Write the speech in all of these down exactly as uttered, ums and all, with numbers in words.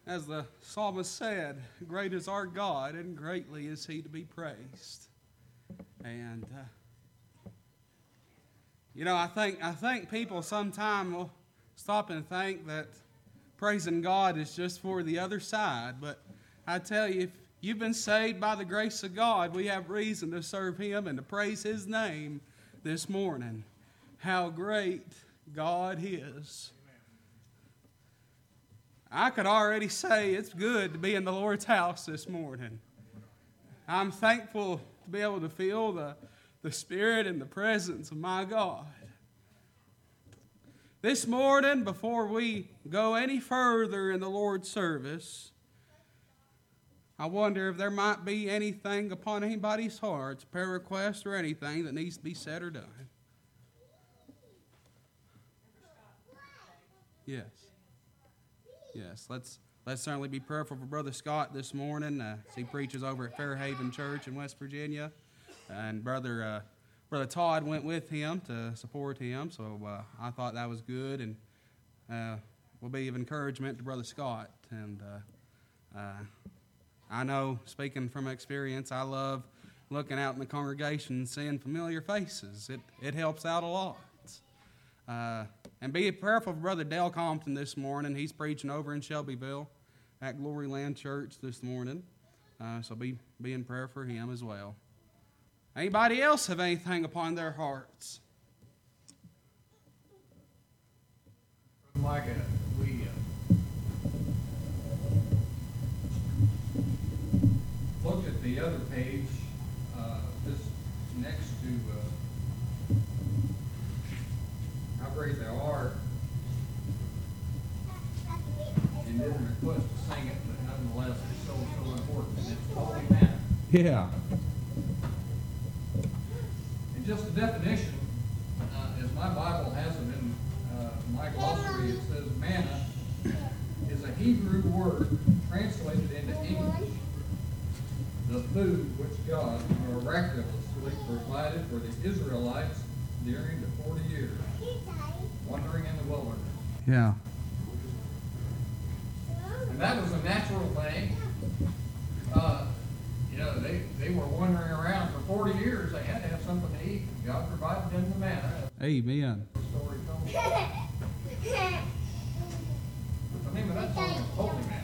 As the psalmist said, great is our God, and greatly is He to be praised. And, uh, you know, I think I think people sometimes will stop and think that praising God is just for the other side. But I tell you, if you've been saved by the grace of God, we have reason to serve Him and to praise His name this morning. How great God is. I could already say it's good to be in the Lord's house this morning. I'm thankful to be able to feel the, the Spirit and the presence of my God. This morning, before we go any further in the Lord's service, I wonder if there might be anything upon anybody's hearts, prayer request or anything that needs to be said or done. Yes. Yes, let's let's certainly be prayerful for Brother Scott this morning. Uh, as he preaches over at Fairhaven Church in West Virginia, and Brother uh, Brother Todd went with him to support him. So uh, I thought that was good, and uh, will be of encouragement to Brother Scott. And uh, uh, I know, speaking from experience, I love looking out in the congregation and seeing familiar faces. It it helps out a lot. Uh, and be prayerful for Brother Dale Compton this morning. He's preaching over in Shelbyville at Glory Land Church this morning. Uh, so be, be in prayer for him as well. Anybody else have anything upon their hearts? Micah, we uh, looked at the other page, uh, this next to uh, how great thou art, and didn't request to sing it, but nonetheless it's so, so important, and it's holy manna. Yeah. And just the definition, uh, as my Bible has it in uh, my glossary, it says manna is a Hebrew word translated into English, the food which God miraculously provided for the Israelites during the forty years wandering in the wilderness. Yeah. And that was a natural thing. Uh, you know, they, they were wandering around for forty years. They had to have something to eat. God provided them the manna. Amen. The story told. The name of that song is Holy Manna.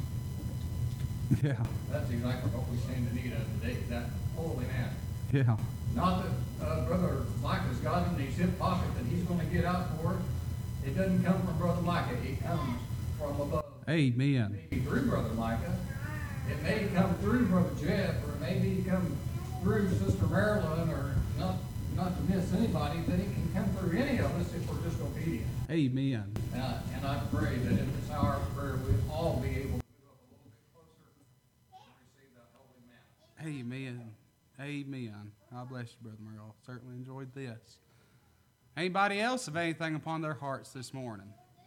Yeah. That's exactly what we stand in need of today, that holy manna. Yeah. Not that uh, Brother Micah's got in his hip pocket that he's going to get out for it. It doesn't come from Brother Micah. It comes from above. Amen. Maybe through Brother Micah. It may come through Brother Jeff, or maybe come through Sister Marilyn, or not not to miss anybody, that it can come through any of us if we're just obedient. Amen. Uh, and I pray that in this hour of prayer we'll all be able to move up a little bit closer and receive that holy manna. Amen. Amen. God bless you, Brother Merle. Certainly enjoyed this. Anybody else have anything upon their hearts this morning?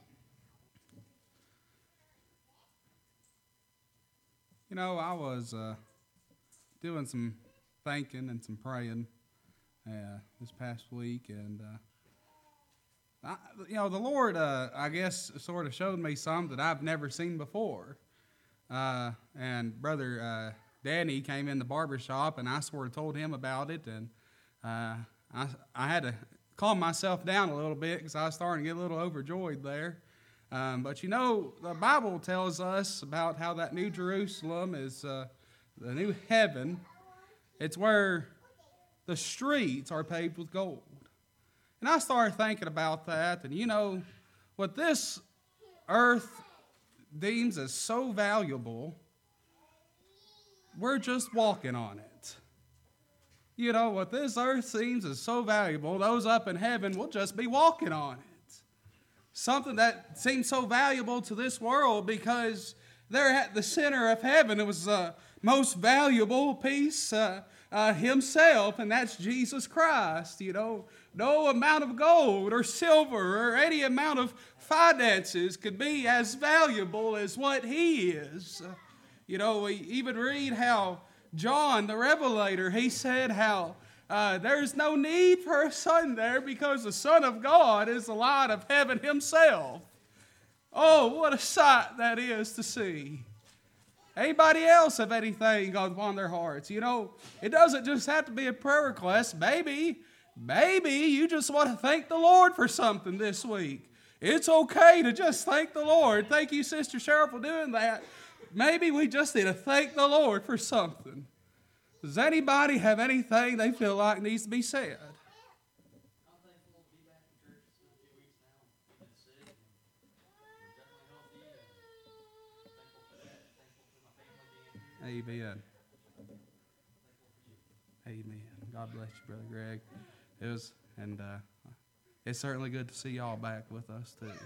You know, I was uh, doing some thinking and some praying uh, this past week, and uh, I, you know, the Lord, uh, I guess, sort of showed me something that I've never seen before. Uh, and Brother uh, Danny came in the barber shop, and I sort of told him about it, and uh, I, I had to calm myself down a little bit because I was starting to get a little overjoyed there. Um, but you know, the Bible tells us about how that New Jerusalem is uh, the new heaven. It's where the streets are paved with gold. And I started thinking about that, and you know, what this earth deems as so valuable, we're just walking on it. You know, what this earth seems as so valuable, those up in heaven will just be walking on it. Something that seems so valuable to this world because they're at the center of heaven. It was the most valuable piece uh, uh, himself, and that's Jesus Christ. You know, no amount of gold or silver or any amount of finances could be as valuable as what he is. Uh, you know, we even read how John, the Revelator, he said how Uh, there's no need for a sun there because the Son of God is the light of heaven himself. Oh, what a sight that is to see. Anybody else have anything on their hearts? You know, it doesn't just have to be a prayer request. Maybe, maybe you just want to thank the Lord for something this week. It's okay to just thank the Lord. Thank you, Sister Cheryl, for doing that. Maybe we just need to thank the Lord for something. Does anybody have anything they feel like needs to be said? Amen. Amen. God bless you, Brother Greg. It was, and uh, it's certainly good to see y'all back with us too.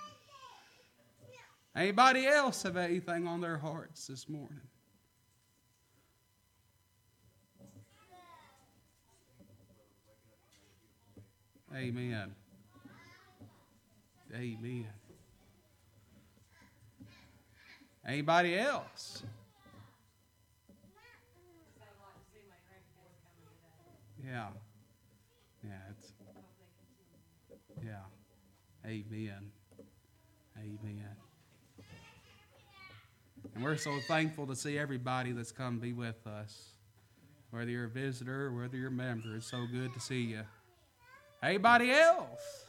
Anybody else have anything on their hearts this morning? Amen. Amen. Anybody else? Yeah. Yeah, it's, yeah. Amen. Amen. And we're so thankful to see everybody that's come be with us. Whether you're a visitor or whether you're a member, it's so good to see you. Anybody else?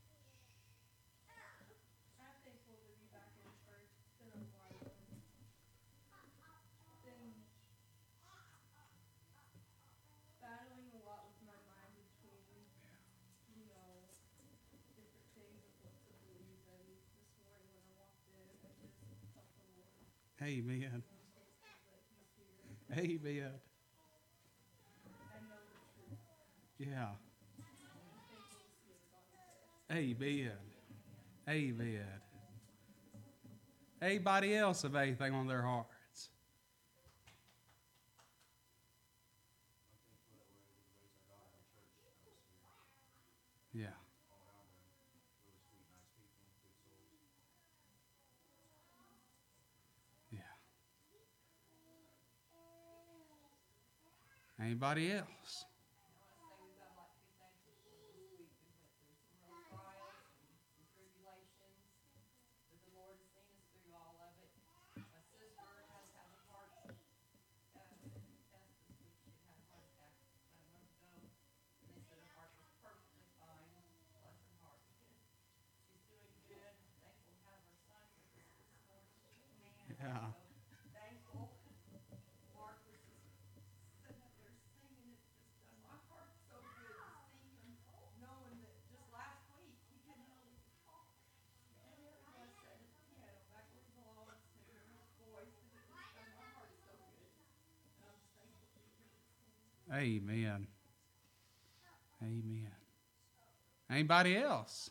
Amen. Amen. Yeah. Amen. Amen. Anybody else have anything on their hearts? Yeah. Anybody else? Yeah. Amen. Amen. Anybody else?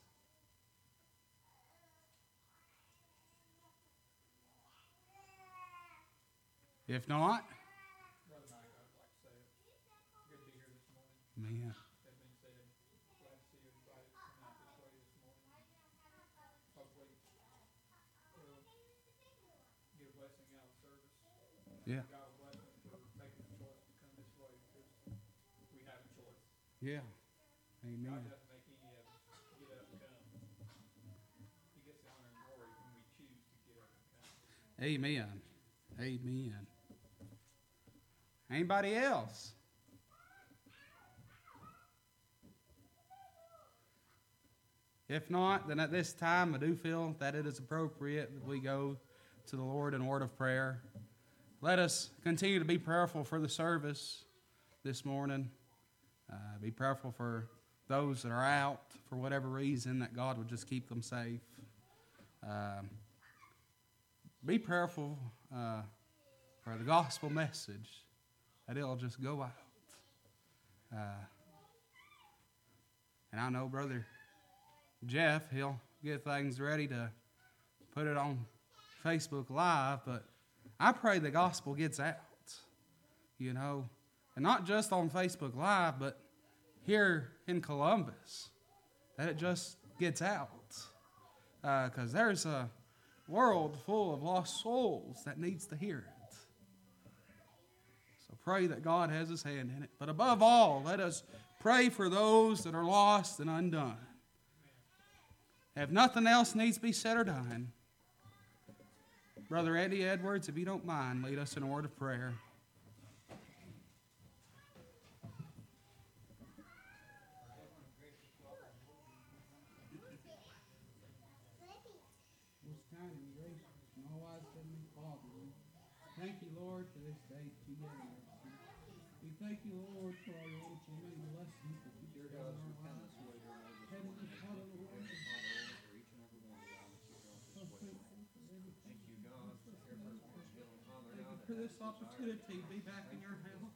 If not, Brother Mike, I'd like to say it. Good to be here this morning. man. That being said, glad to see everybody coming out this way this morning. Hopefully, we'll get a blessing out of the service. Yeah. God will bless them for making the choice to come this way because we have a choice. Yeah. God Amen. doesn't make any of us get up and come. He gets the honor and glory when we choose to get up and come. Amen. Amen. Anybody else? If not, then at this time I do feel that it is appropriate that we go to the Lord in a word of prayer. Let us continue to be prayerful for the service this morning. Uh, be prayerful for those that are out for whatever reason, that God would just keep them safe. Um, be prayerful uh, for the gospel message, that it'll just go out. Uh, and I know Brother Jeff, he'll get things ready to put it on Facebook Live, but I pray the gospel gets out, you know, and not just on Facebook Live, but here in Columbus, that it just gets out. Because uh, there's a world full of lost souls that needs to hear it. So pray that God has his hand in it. But above all, let us pray for those that are lost and undone. If nothing else needs to be said or done, Brother Eddie Edwards, if you don't mind, lead us in a word of prayer. Thank you, Lord, for this day that you gave us. We thank you, Lord, for our Lord, for many blessings that you give us in our lives. Heavenly Father, Lord, so thankful for everything. Thank you, God, thank you for this opportunity to be back in your house.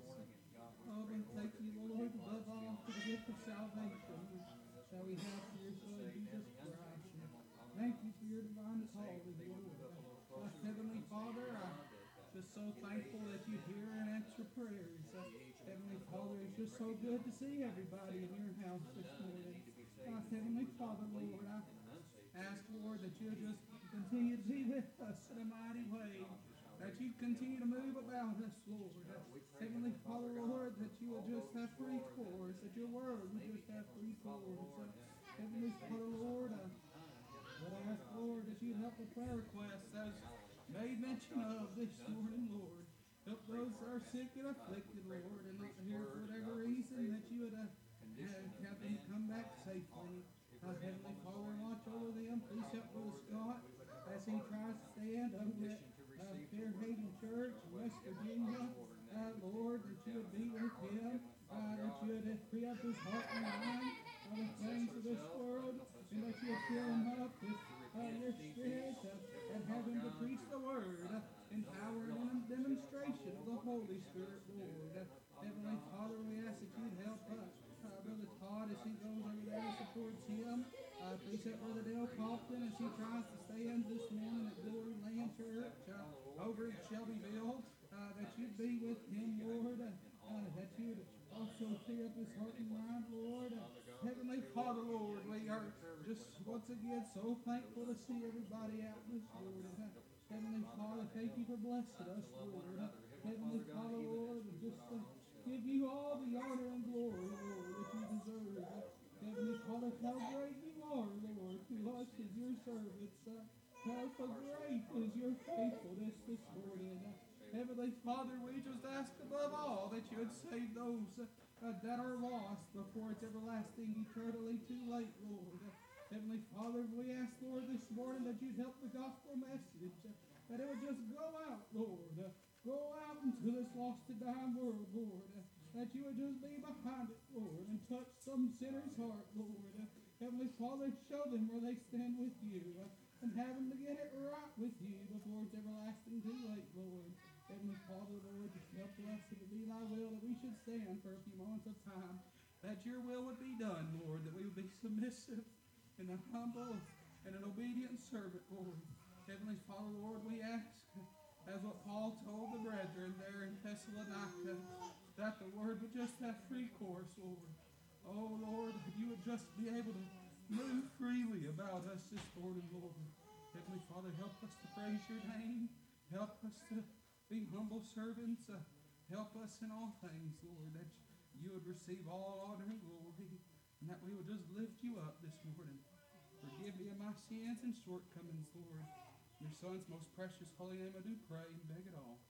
Oh, and thank you, Lord, above all, for the gift of salvation that we have for your Son, Jesus Christ. Thank you for your divine calling, Lord. Uh, Heavenly Father, I just so thankful that you hear and answer prayers. Uh, Heavenly Father, it's just so good to see everybody in your house this morning. Uh, Heavenly Father, Lord, I ask, Lord, that you just continue to be with us in a mighty way. That you continue to move about us, Lord. Uh, Heavenly Father, Lord, that you will just have free course. That your word will just have free course. Uh, Heavenly Father, Lord, uh, but I ask, Lord, that you help the prayer requests as made mention of this morning, Lord. Help those that are sick and afflicted, Lord, and not here for whatever reason that you would uh, have, have them come back safely. Uh, Heavenly Father, watch over them. Please help Brother Scott as he tries to stand over at uh, Fairhaven Church in West Virginia. Uh, Lord, that you would be with him, uh, that you would uh, free up his heart and mind of the things of this world, and that you would fill him up with uh, your Spirit, uh, and have him to preach the word uh, in power and in demonstration of the Holy Spirit, Lord. Uh, Heavenly Father, we ask that you'd help uh, uh, Brother Todd as he goes over there and supports him. Uh, please help Brother Dale Kaufman as he tries to stand this morning at Glory Land Church uh, over in Shelbyville. Uh, that you'd be with him, Lord. Uh, uh, that you would also clear up his heart and mind, Lord. Uh, Heavenly Father, Lord, we are just once again so thankful to see everybody out in this Lord. Uh, Heavenly Father, thank you for blessing us, Lord. Uh, Heavenly Father, Lord, we just uh, give you all the honor and glory, Lord, that you deserve. Uh, Heavenly Father, how great you are, Lord, to us as your servants. Uh, how great is your faithfulness this morning. Uh, Heavenly Father, we just ask above all that you would save those uh, that are lost before it's everlasting, eternally too late, Lord. Uh, Heavenly Father, we ask, Lord, this morning that you'd help the gospel message, uh, that it would just go out, Lord. Uh, go out into this lost and dying world, Lord. Uh, that you would just be behind it, Lord, and touch some sinner's heart, Lord. Uh, Heavenly Father, show them where they stand with you, uh, and have them to get it right with you before it's everlasting too late, Lord. Heavenly Father, Lord, just help us if it be thy will that we should stand for a few moments of time, that your will would be done, Lord, that we would be submissive and a humble and an obedient servant, Lord. Heavenly Father, Lord, we ask, as what Paul told the brethren there in Thessalonica, that the word would just have free course, Lord. Oh, Lord, that you would just be able to move freely about us this morning, Lord. Heavenly Father, help us to praise your name. Help us to be humble servants. Uh, help us in all things, Lord, that you would receive all honor and glory, and that we would just lift you up this morning. Forgive me of my sins and shortcomings, Lord. In your Son's most precious holy name I do pray and beg it all.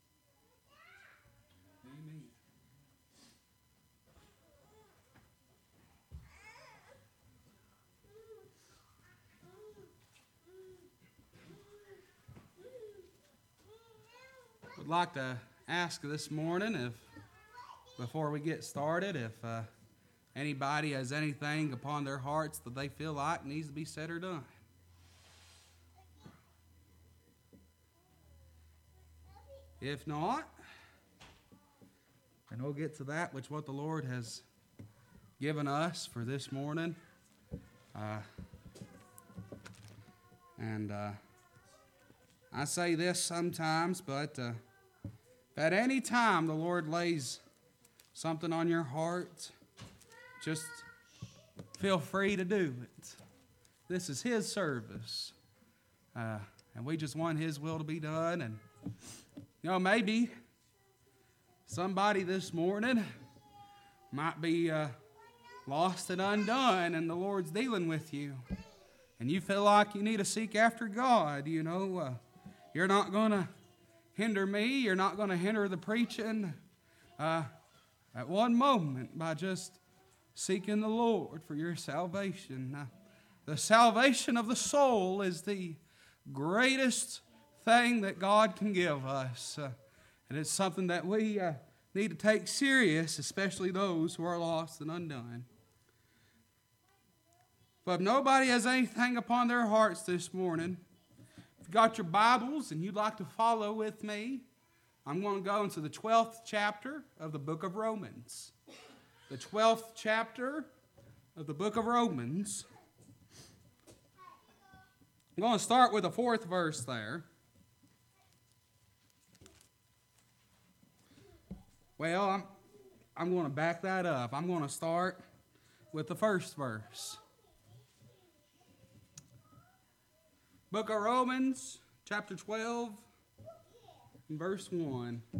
Amen. Would like to ask this morning, if before we get started, if uh, anybody has anything upon their hearts that they feel like needs to be said or done. If not, then we'll get to that which what the Lord has given us for this morning. Uh, and uh, I say this sometimes, but uh, if at any time the Lord lays something on your heart, just feel free to do it. This is His service. Uh, and we just want His will to be done. And, you know, maybe somebody this morning might be uh, lost and undone, and the Lord's dealing with you. And you feel like you need to seek after God, you know. Uh, you're not going to hinder me. You're not going to hinder the preaching uh, at one moment by just seeking the Lord for your salvation. Uh, the salvation of the soul is the greatest thing that God can give us. Uh, and it's something that we uh, need to take serious, especially those who are lost and undone. But if nobody has anything upon their hearts this morning, if you've got your Bibles and you'd like to follow with me, I'm going to go into the twelfth chapter of the book of Romans. The twelfth chapter of the book of Romans. I'm going to start with the fourth verse there. Well, I'm, I'm going to back that up. I'm going to start with the first verse. Book of Romans, chapter twelve, and verse one. It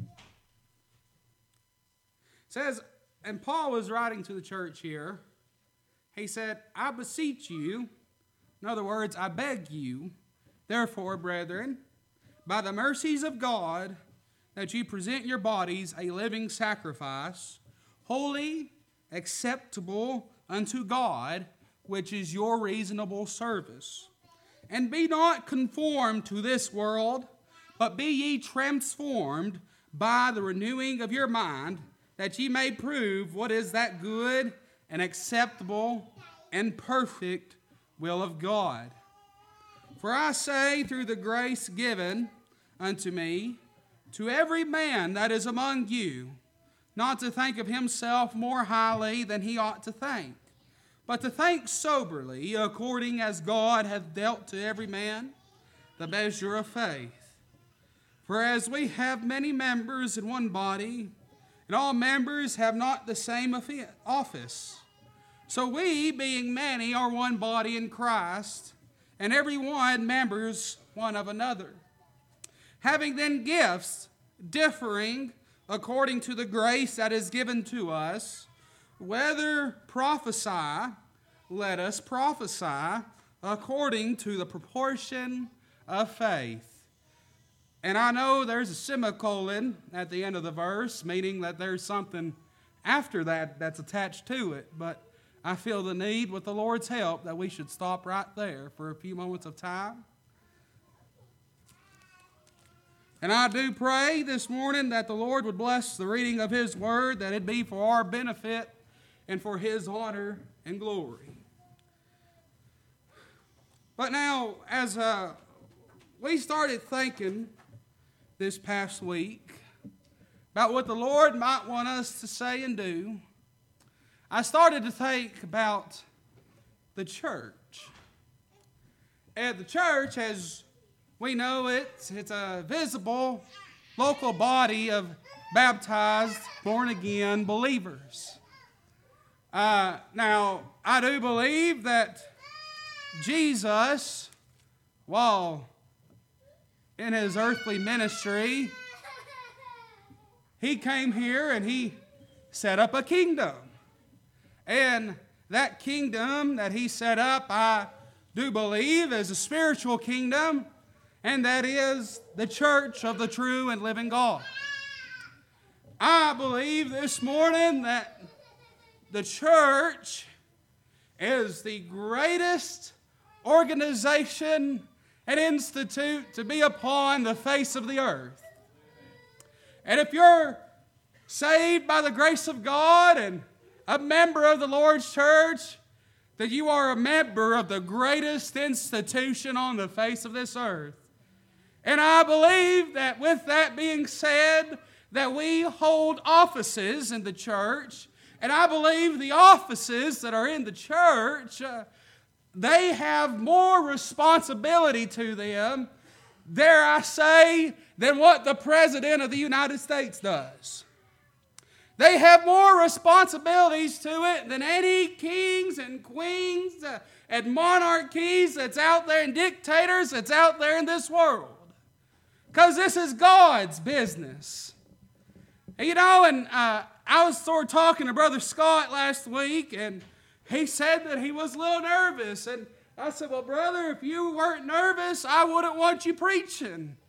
says, and Paul was writing to the church here. He said, I beseech you, in other words, I beg you, therefore, brethren, by the mercies of God, that you present your bodies a living sacrifice, holy, acceptable unto God, which is your reasonable service. And be not conformed to this world, but be ye transformed by the renewing of your mind, that ye may prove what is that good and acceptable and perfect will of God. For I say, through the grace given unto me, to every man that is among you, not to think of himself more highly than he ought to think, but to think soberly, according as God hath dealt to every man the measure of faith. For as we have many members in one body, and all members have not the same office, so we, being many, are one body in Christ, and every one members one of another. Having then gifts differing according to the grace that is given to us, whether prophesy, let us prophesy according to the proportion of faith. And I know there's a semicolon at the end of the verse, meaning that there's something after that that's attached to it. But I feel the need, with the Lord's help, that we should stop right there for a few moments of time. And I do pray this morning that the Lord would bless the reading of His Word, that it be for our benefit and for His honor and glory. But now, as uh, we started thinking this past week about what the Lord might want us to say and do, I started to think about the church. And the church, as we know it, it's a visible local body of baptized, born-again believers. Uh, now, I do believe that Jesus, while in His earthly ministry, He came here and He set up a kingdom. And that kingdom that He set up, I do believe, is a spiritual kingdom, and that is the church of the true and living God. I believe this morning that the church is the greatest organization and institute to be upon the face of the earth. And if you're saved by the grace of God and a member of the Lord's church, that you are a member of the greatest institution on the face of this earth. And I believe that with that being said, that we hold offices in the church. And I believe the offices that are in the church, uh, they have more responsibility to them, dare I say, than what the President of the United States does. They have more responsibilities to it than any kings and queens uh, and monarchies that's out there and dictators that's out there in this world. Because this is God's business. You know, and uh, I was sort of talking to Brother Scott last week, and he said that he was a little nervous. And I said, well, brother, if you weren't nervous, I wouldn't want you preaching.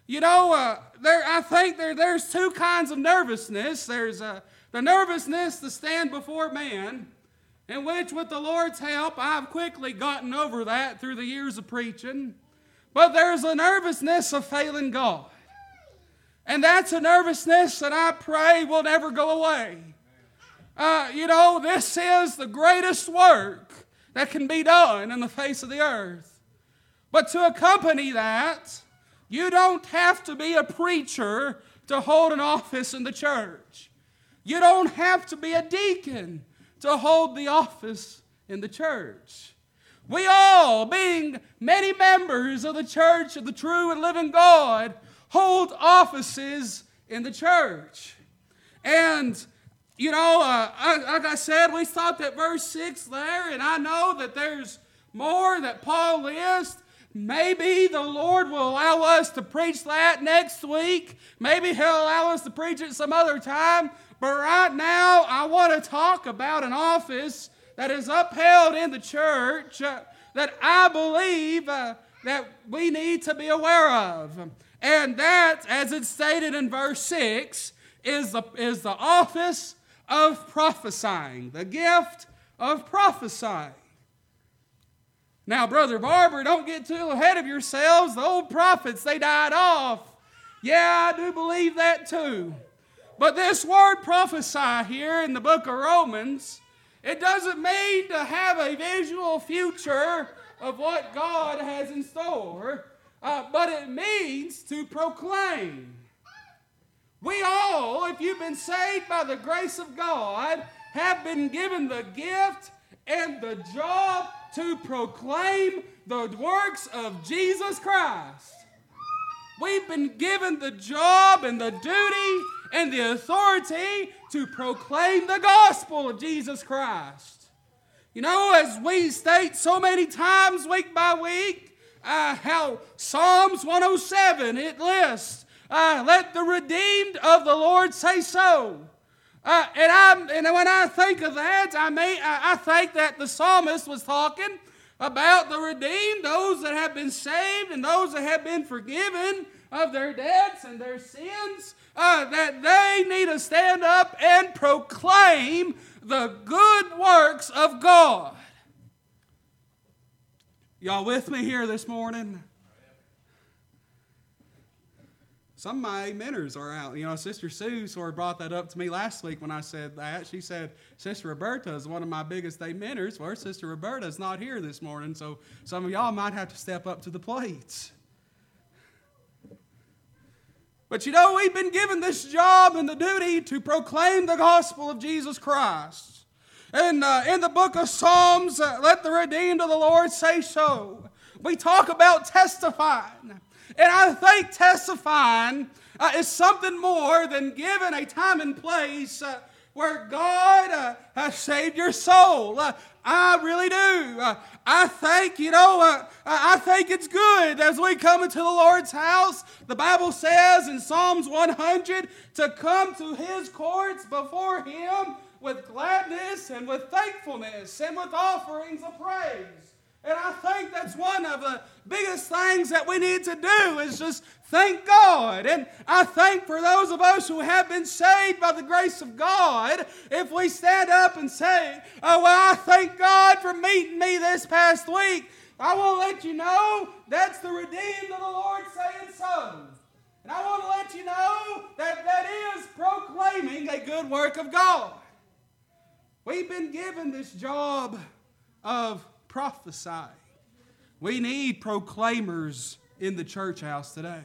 You know, uh, there. I think there, there's two kinds of nervousness. There's uh, the nervousness to stand before man, in which, with the Lord's help, I've quickly gotten over that through the years of preaching. But there's a nervousness of failing God. And that's a nervousness that I pray will never go away. Uh, you know, this is the greatest work that can be done in the face of the earth. But to accompany that, you don't have to be a preacher to hold an office in the church. You don't have to be a deacon to hold the office in the church. We all, being many members of the church of the true and living God, hold offices in the church. And, you know, uh, I, like I said, we stopped at verse six there, and I know that there's more that Paul lists. Maybe the Lord will allow us to preach that next week. Maybe He'll allow us to preach it some other time. But right now, I want to talk about an office that is upheld in the church uh, that I believe uh, that we need to be aware of. And that, as it's stated in verse six, is the, is the office of prophesying, the gift of prophesying. Now, Brother Barber, don't get too ahead of yourselves. The old prophets, they died off. Yeah, I do believe that too. But this word prophesy here in the book of Romans, it doesn't mean to have a visual future of what God has in store, uh, but it means to proclaim. We all, if you've been saved by the grace of God, have been given the gift and the job to proclaim the works of Jesus Christ. We've been given the job and the duty and the authority to proclaim the gospel of Jesus Christ. You know, as we state so many times week by week, uh, how Psalms one oh seven, it lists, uh, let the redeemed of the Lord say so. Uh, and, I, and when I think of that, I, may, I, I think that the psalmist was talking about the redeemed, those that have been saved and those that have been forgiven of their debts and their sins, uh, that they need to stand up and proclaim the good works of God. Y'all with me here this morning? Some of my ameners are out. You know, Sister Sue sort of brought that up to me last week when I said that. She said, Sister Roberta is one of my biggest ameners. Well, Sister Roberta is not here this morning, so some of y'all might have to step up to the plate. But you know, we've been given this job and the duty to proclaim the gospel of Jesus Christ. And uh, in the book of Psalms, uh, let the redeemed of the Lord say so. We talk about testifying. And I think testifying uh, is something more than giving a time and place uh, where God uh, has saved your soul. Uh, I really do. Uh, I think, you know, uh, I think it's good as we come into the Lord's house. The Bible says in Psalms one hundred to come to His courts before Him with gladness and with thankfulness and with offerings of praise. And I think that's one of the biggest things that we need to do is just thank God. And I think for those of us who have been saved by the grace of God, if we stand up and say, oh, well, I thank God for meeting me this past week, I want to let you know that's the redeemed of the Lord saying so. And I want to let you know that that is proclaiming a good work of God. We've been given this job of prophesy. We need proclaimers in the church house today.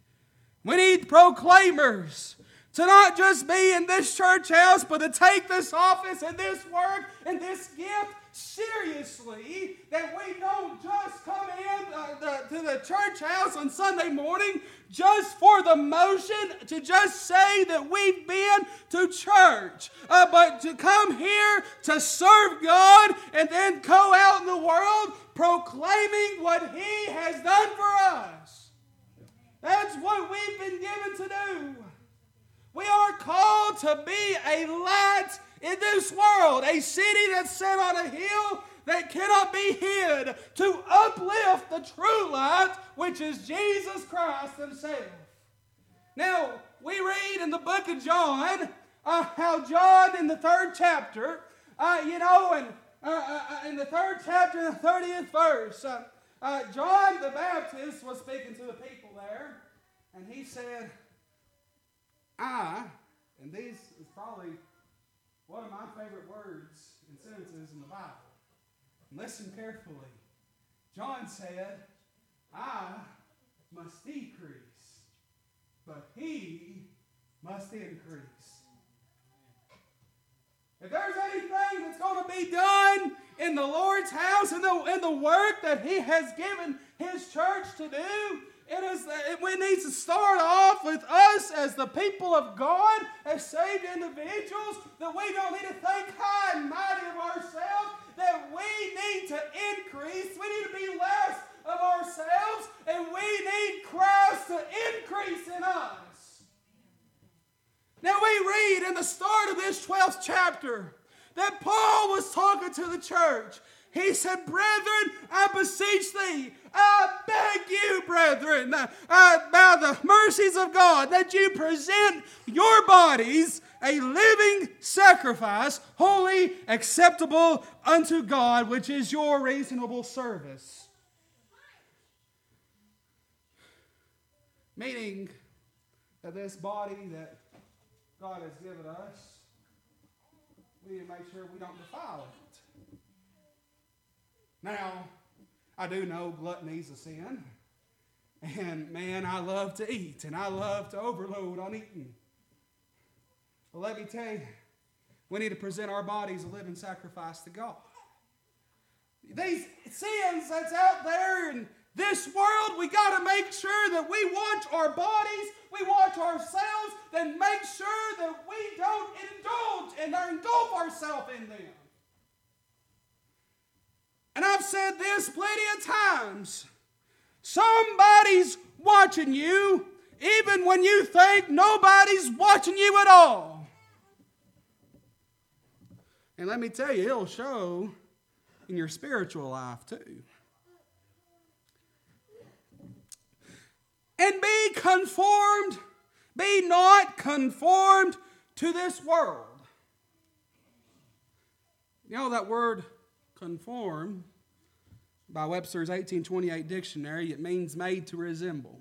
We need proclaimers to not just be in this church house, but to take this office and this work and this gift seriously, that we don't just come in uh, the, to the church house on Sunday morning just for the motion, to just say that we've been to church, uh, but to come here to serve God and then go out in the world proclaiming what He has done for us. That's what we've been given to do. We are called to be a light in this world, a city that's set on a hill that cannot be hid, to uplift the true light, which is Jesus Christ Himself. Now, we read in the book of John uh, how John in the third chapter, uh, you know, and uh, uh, in the third chapter, the thirtieth verse, uh, uh, John the Baptist was speaking to the people there, and he said, I, and these is probably one of my favorite words and sentences in the Bible. Listen carefully. John said, I must decrease, but he must increase. If there's anything that's going to be done in the Lord's house, in the, in the work that He has given His church to do, it is that we need to start off with us as the people of God, as saved individuals, that we don't need to think high and mighty of ourselves, that we need to increase. We need to be less of ourselves, and we need Christ to increase in us. Now we read in the start of this twelfth chapter that Paul was talking to the church. He said, brethren, I beseech thee, I beg you, brethren, uh, by the mercies of God, that you present your bodies a living sacrifice, holy, acceptable unto God, which is your reasonable service. Meaning that this body that God has given us, we need to make sure we don't defile it. Now, I do know gluttony is a sin. And man, I love to eat and I love to overload on eating. But let me tell you, we need to present our bodies a living sacrifice to God. These sins that's out there in this world, we got to make sure that we watch our bodies, we watch ourselves, then make sure that we don't indulge and engulf ourselves in them. And I've said this plenty of times. Somebody's watching you, even when you think nobody's watching you at all. And let me tell you, it'll show in your spiritual life too. And be conformed, be not conformed to this world. You know that word conform, by Webster's eighteen twenty-eight dictionary, it means made to resemble.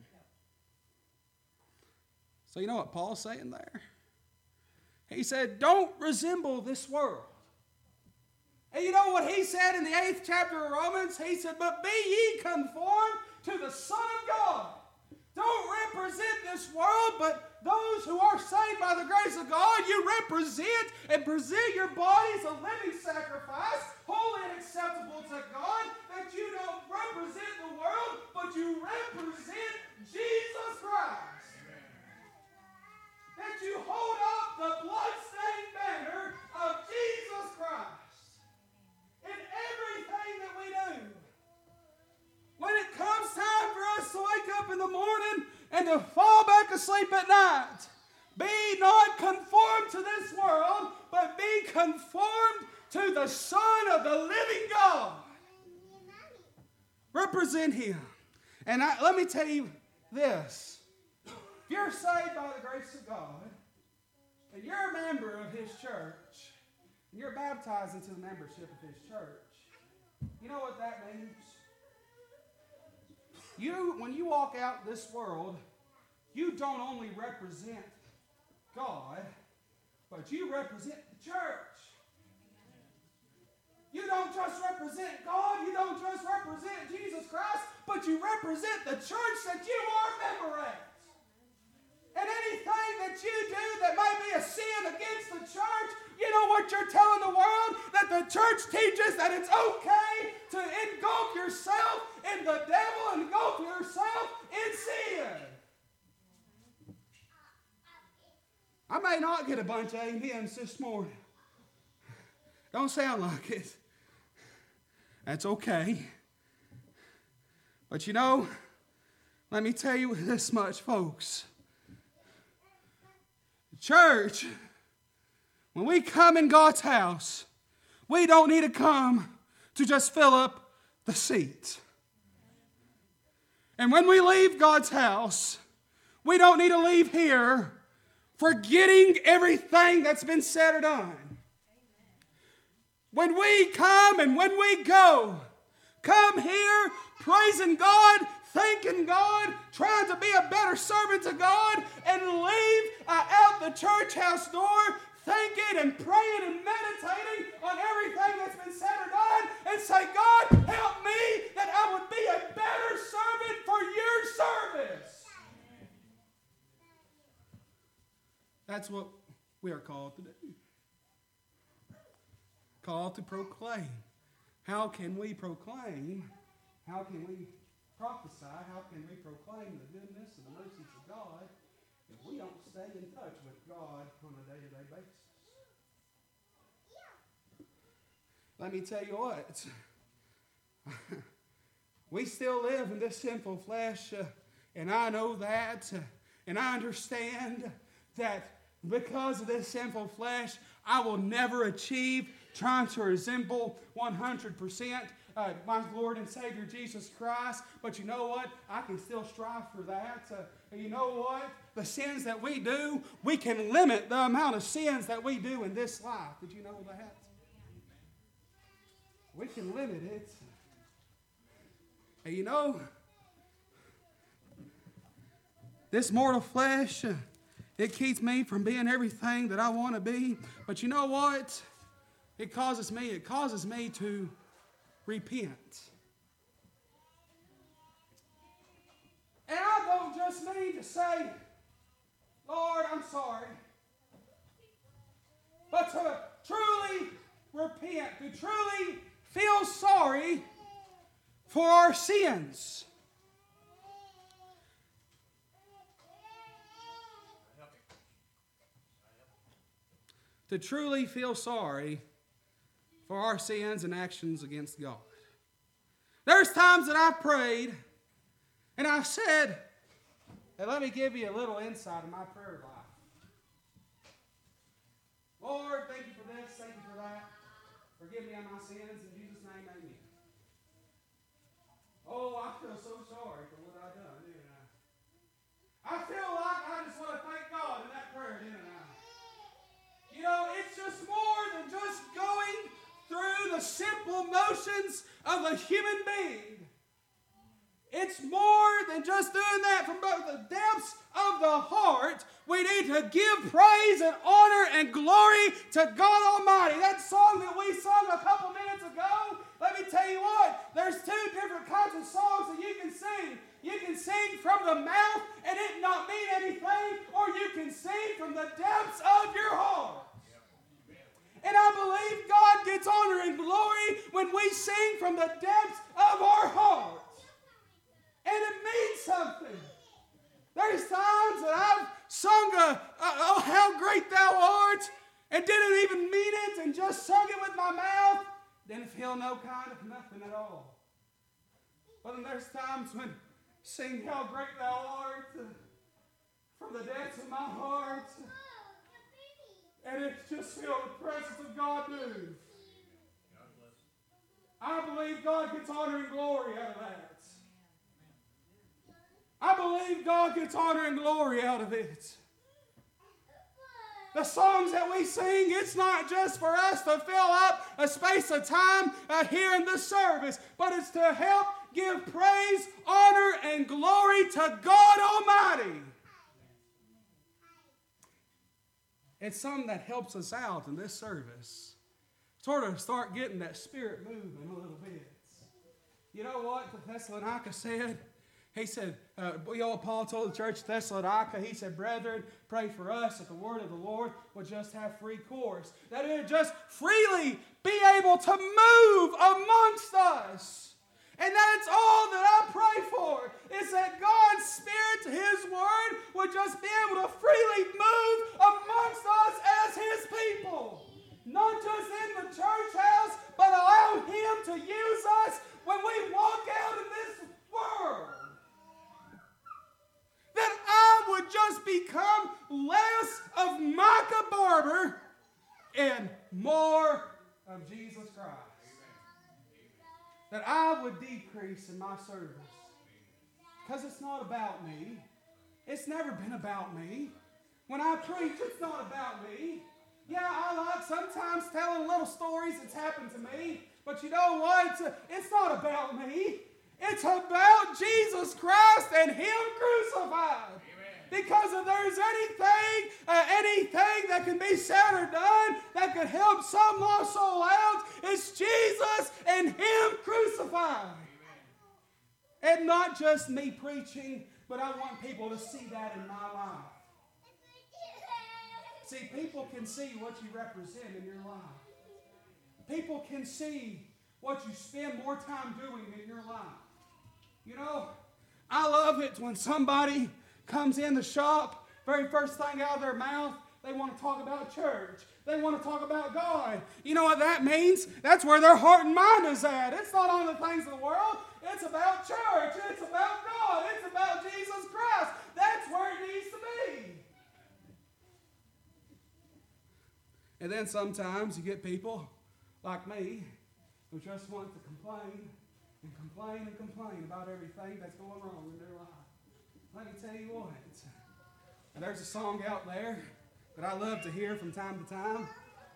So you know what Paul's saying there? He said, don't resemble this world. And you know what he said in the eighth chapter of Romans? He said, but be ye conformed to the Son of God. Don't represent this world, but those who are saved by the grace of God, you represent and present your bodies a living sacrifice, holy and acceptable to God, that you don't represent the world, but you represent Jesus Christ. That you hold up the bloodstained banner of Jesus Christ in everything that we do. When it comes time for us to wake up in the morning and to fall back asleep at night, be not conformed to this world, but be conformed to the Son of the living God. Represent Him. And I, let me tell you this. If you're saved by the grace of God, and you're a member of His church, and you're baptized into the membership of His church, you know what that means? You, when you walk out this world, you don't only represent God, but you represent the church. You don't just represent God, you don't just represent Jesus Christ, but you represent the church that you are a member at. And anything that you do that may be a sin against the church, you know what you're telling the world? That the church teaches that it's okay to engulf yourself in the devil and engulf yourself in sin. I may not get a bunch of amens this morning. Don't sound like it. That's okay. But you know, let me tell you this much, folks. Church, when we come in God's house, we don't need to come to just fill up the seats. And when we leave God's house, We don't need to leave here forgetting everything that's been said or done. When we come and when we go, come here praising God, thanking God, trying to be a better servant to God, and leave uh, out the church house door thinking and praying and meditating on everything that's been said or done, and say, God, help me that I would be a better servant for your service. That's what we are called to do. Called to proclaim. How can we proclaim? How can we prophesy? How can we proclaim the goodness and the mercies of God if we don't stay in touch with God on a day-to-day basis? Let me tell you what. We still live in this sinful flesh, uh, and I know that, uh, and I understand that because of this sinful flesh, I will never achieve trying to resemble one hundred percent uh, my Lord and Savior Jesus Christ. But you know what? I can still strive for that. Uh, and you know what? The sins that we do, we can limit the amount of sins that we do in this life. Did you know that? We can limit it. And you know, this mortal flesh, uh, it keeps me from being everything that I want to be. But you know what? It causes me, it causes me to repent. And I don't just mean to say, Lord, I'm sorry. But to truly repent, to truly feel sorry for our sins. To truly feel sorry for our sins and actions against God. There's times that I've prayed and I've said, hey, let me give you a little insight of my prayer life. Lord, thank you for this, thank you for that. Forgive me of my sins, in Jesus' name, amen. Oh, I feel so sorry for what I've done, didn't I? I feel like I just want to thank God in that prayer, didn't I? You know, it's just more than just going through the simple motions of a human being. It's more than just doing that from both the depths of the heart. We need to give praise and honor and glory to God Almighty. That song that we sung a couple minutes ago, let me tell you what, there's two different kinds of songs that you can sing. You can sing from the mouth and it not mean anything, or you can sing from the depths of your heart. And I believe God gets honor and glory when we sing from the depths of our heart. And it means something. There's times that I've sung a, a, oh, how great thou art, and didn't even mean it, and just sung it with my mouth. Didn't feel no kind of nothing at all. But then there's times when I sing how great thou art from the depths of my heart, and it just feels the presence of God move. I believe God gets honor and glory out of that. I believe God gets honor and glory out of it. The songs that we sing, it's not just for us to fill up a space of time uh, here in the service, but it's to help give praise, honor, and glory to God Almighty. It's something that helps us out in this service. Sort of start getting that spirit moving a little bit. You know what Thessalonica said? He said, uh, you know, Paul told the church of Thessalonica, he said, brethren, pray for us that the word of the Lord will just have free course. That it would just freely be able to move amongst us. And that's all that I pray for, is that God's Spirit, His Word, would just be able to freely move amongst us as His people. Not just in the church house, but allow Him to use us when we walk out in this world. That I would just become less of Micah Barber and more of Jesus Christ. That I would decrease in my service. Because it's not about me. It's never been about me. When I preach, it's not about me. Yeah, I like sometimes telling little stories that's happened to me. But you know what? It's, a, it's not about me. It's about Jesus Christ and Him crucified. Amen. Because if there's anything, uh, anything that can be said or done that could help some lost soul out, it's Jesus and Him crucified. Amen. And not just me preaching, but I want people to see that in my life. See, people can see what you represent in your life. People can see what you spend more time doing in your life. You know, I love it when somebody comes in the shop, very first thing out of their mouth, they want to talk about church. They want to talk about God. You know what that means? That's where their heart and mind is at. It's not on the things of the world. It's about church. It's about God. It's about Jesus Christ. That's where it needs to be. And then sometimes you get people like me who just want to complain and complain and complain about everything that's going wrong in their life. Let me tell you what. And there's a song out there that I love to hear from time to time.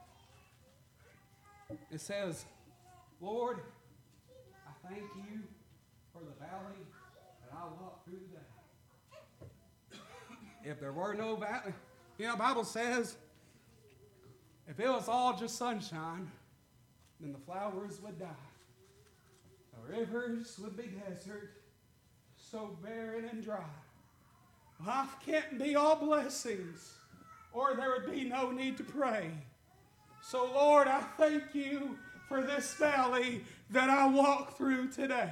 It says, Lord, I thank you for the valley that I walked through today. If there were no valley, you know, the Bible says, if it was all just sunshine, then the flowers would die. The rivers would be desert, so barren and dry. Life can't be all blessings, or there would be no need to pray. So, Lord, I thank you for this valley that I walk through today.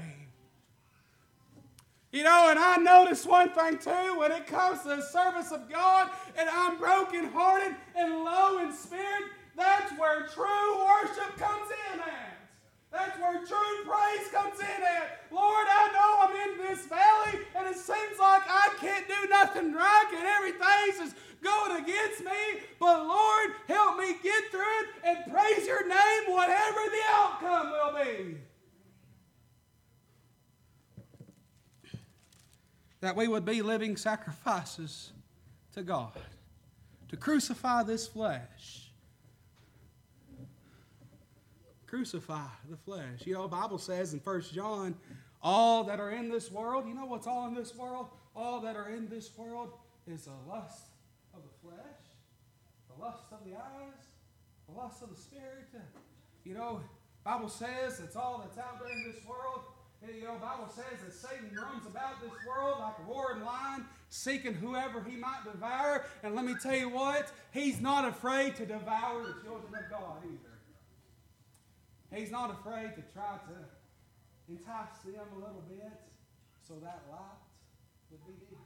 You know, and I notice one thing too, when it comes to the service of God, and I'm brokenhearted and low in spirit, that's where true worship comes in at. That's where true praise comes in at. Lord, I know I'm in this valley, and it seems like I can't do nothing right, and everything's just going against me. But Lord, help me get through it and praise your name, whatever the outcome will be. That we would be living sacrifices to God, to crucify this flesh. Crucify the flesh. You know, the Bible says in First John, all that are in this world, you know what's all in this world? All that are in this world is the lust of the flesh, the lust of the eyes, the lust of the spirit. You know, the Bible says it's all that's out there in this world. You know, the Bible says that Satan roams about this world like a roaring lion, seeking whoever he might devour. And let me tell you what, he's not afraid to devour the children of God either. He's not afraid to try to entice them a little bit so that light would be dim.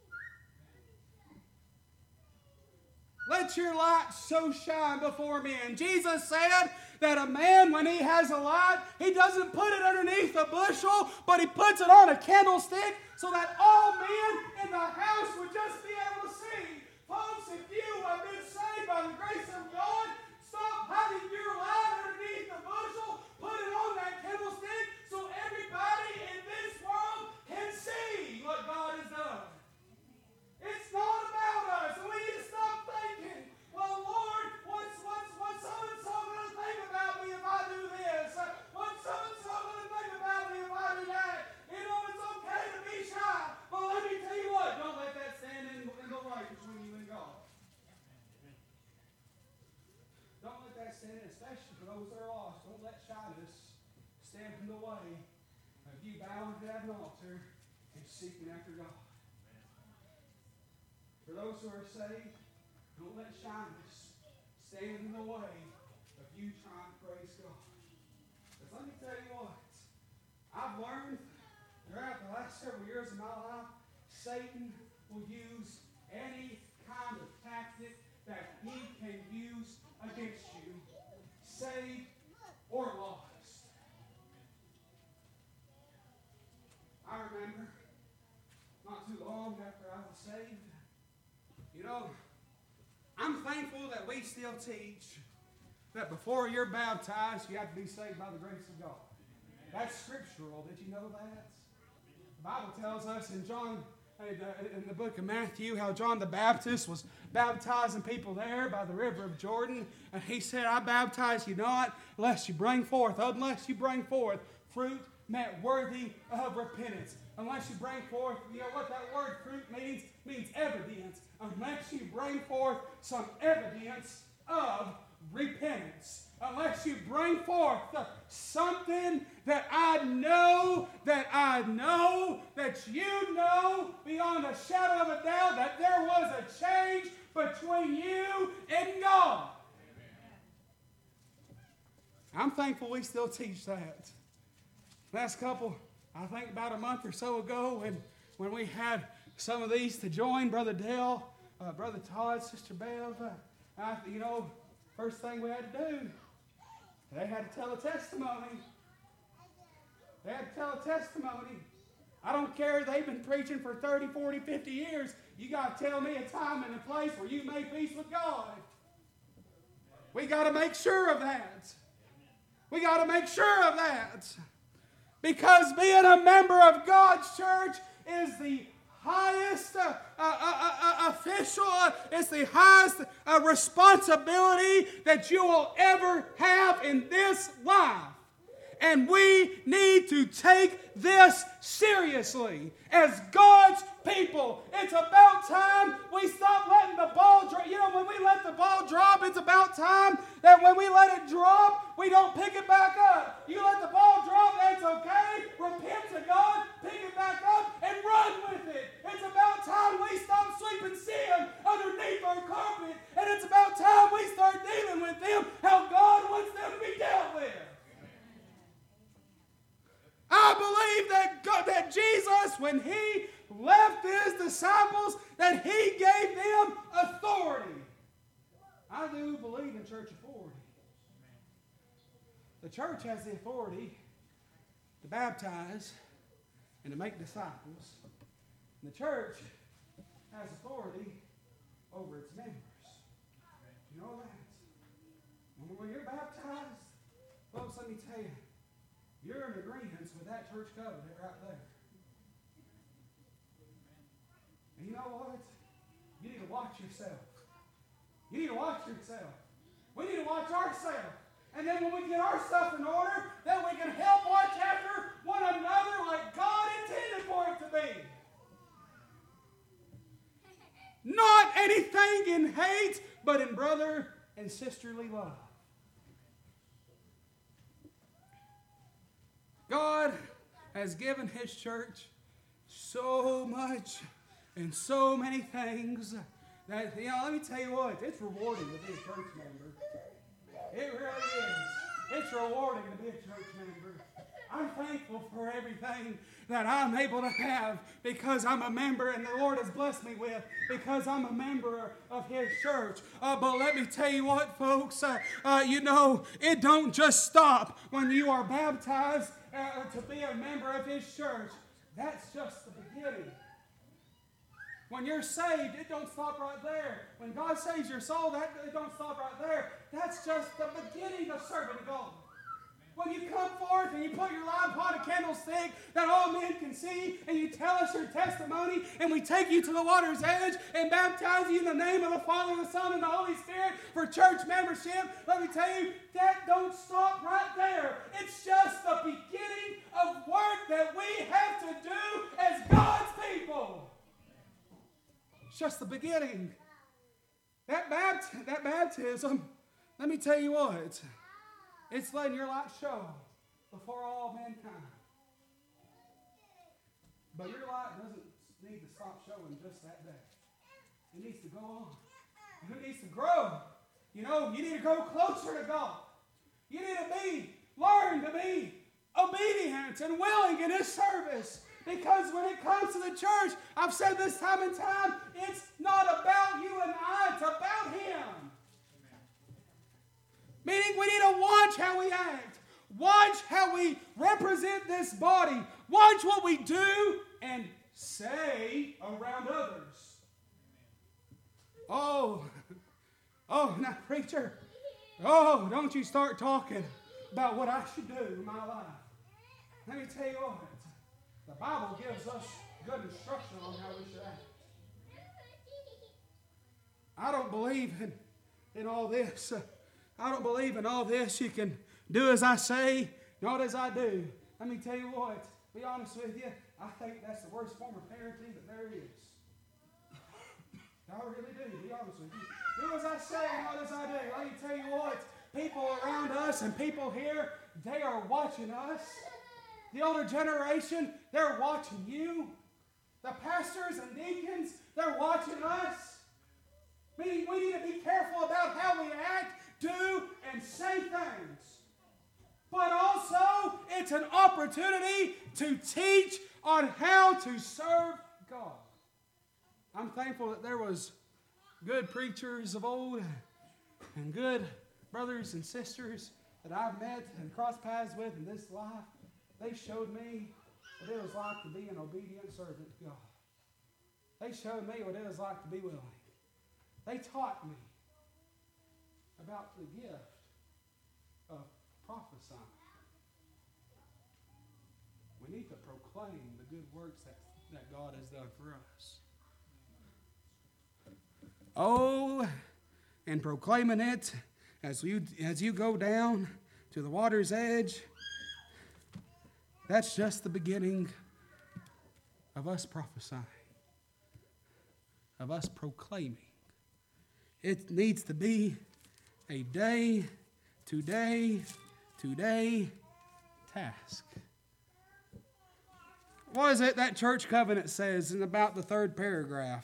Let your light so shine before men. Jesus said that a man, when he has a light, he doesn't put it underneath a bushel, but he puts it on a candlestick so that all men in the house would just be able to see. Folks, if you have been saved by the grace of God, stop hiding your light underneath the bushel. Put it on that candlestick so everybody in this world can see what God has done. It's not about us. And we need to stop thinking, well, Lord, what's, what's, what's so-and-so going to think about me if I do this? What's so-and-so going to think about me if I do that? You know, it's okay to be shy. But let me tell you what, don't let that stand in, in the way between you and God. Don't let that stand in, especially for those that are lost. Don't let shyness stand in the way of you bowing to an altar and seeking after God. For those who are saved, don't let shyness stand in the way of you trying to praise God. Because let me tell you what, I've learned throughout the last several years of my life, Satan will use any kind of tactic that he can use against you, saved or lost. I remember not too long after I was saved, you know, I'm thankful that we still teach that before you're baptized, you have to be saved by the grace of God. That's scriptural. Did you know that? The Bible tells us in John in the book of Matthew how John the Baptist was baptizing people there by the river of Jordan. And he said, I baptize you not unless you bring forth, unless you bring forth fruit met worthy of repentance. Unless you bring forth, you know what that word fruit means? It means evidence. Unless you bring forth some evidence of repentance. Unless you bring forth something that I know, that I know, that you know beyond a shadow of a doubt that there was a change between you and God. I'm thankful we still teach that. Last couple, I think about a month or so ago, when, when we had some of these to join, Brother Dale, uh, Brother Todd, Sister Bev, uh, I, you know, first thing we had to do, they had to tell a testimony. They had to tell a testimony. I don't care, they've been preaching for thirty, forty, fifty years. You got to tell me a time and a place where you made peace with God. We got to make sure of that. We got to make sure of that. Because being a member of God's church is the highest uh, uh, uh, uh, official, uh, it's the highest uh, responsibility that you will ever have in this life. And we need to take this seriously as God's people. It's about time we stop letting the ball drop. You know, when we let the ball drop, it's about time that when we let it drop, we don't pick it back up. You let the ball drop, that's okay. Repent to God, pick it back up, and run with it. It's about time we stop sweeping sin underneath our carpet. And it's about time we start dealing with them how God wants them to be dealt with. I believe that God, that Jesus, when He left His disciples, that He gave them authority. I do believe in church authority. The church has the authority to baptize and to make disciples. And the church has authority over its members. You know that? When you're baptized, folks, let me tell you, you're in agreement with that church covenant right there. And you know what? You need to watch yourself. You need to watch yourself. We need to watch ourselves. And then when we get our stuff in order, then we can help watch after one another like God intended for it to be. Not anything in hate, but in brother and sisterly love. God has given His church so much and so many things that, you know, let me tell you what, it's rewarding to be a church member. It really is. It's rewarding to be a church member. I'm thankful for everything that I'm able to have because I'm a member and the Lord has blessed me with because I'm a member of His church. Uh, but let me tell you what, folks, uh, uh, you know, it don't just stop when you are baptized uh, to be a member of His church. That's just the beginning. When you're saved, it don't stop right there. When God saves your soul, that it don't stop right there. That's just the beginning of serving God. When you come forth and you put your live pot of candlestick that all men can see, and you tell us your testimony, and we take you to the water's edge and baptize you in the name of the Father, the Son, and the Holy Spirit for church membership, let me tell you, that don't stop right there. It's just the beginning of work that we have to do as God's people. It's just the beginning. That, bapt- that baptism, let me tell you what, it's letting your light show before all mankind. But your light doesn't need to stop showing just that day. It needs to go on. And it needs to grow. You know, you need to grow closer to God. You need to be, learn to be obedient and willing in His service. Because when it comes to the church, I've said this time and time, it's not about you and I, it's about Him. Meaning we need to watch how we act. Watch how we represent this body. Watch what we do and say around others. Oh, oh, now preacher, oh, don't you start talking about what I should do in my life. Let me tell you what, the Bible gives us good instruction on how we should act. I don't believe in, in all this. Uh, I don't believe in all this. You can do as I say, not as I do. Let me tell you what, be honest with you, I think that's the worst form of parenting that there is. I really do, be honest with you. Do as I say, not as I do. Let me tell you what, people around us and people here, they are watching us. The older generation, they're watching you. The pastors and deacons, they're watching us. We, we need to be careful about how we act, do, and say things. But also, it's an opportunity to teach on how to serve God. I'm thankful that there was good preachers of old and good brothers and sisters that I've met and crossed paths with in this life. They showed me what it was like to be an obedient servant to God. They showed me what it was like to be willing. They taught me about the gift of prophesying. We need to proclaim the good works that, that God has done for us. Oh, and proclaiming it as you, as you go down to the water's edge, that's just the beginning of us prophesying, of us proclaiming. It needs to be a day, today, today task. What is it that church covenant says in about the third paragraph?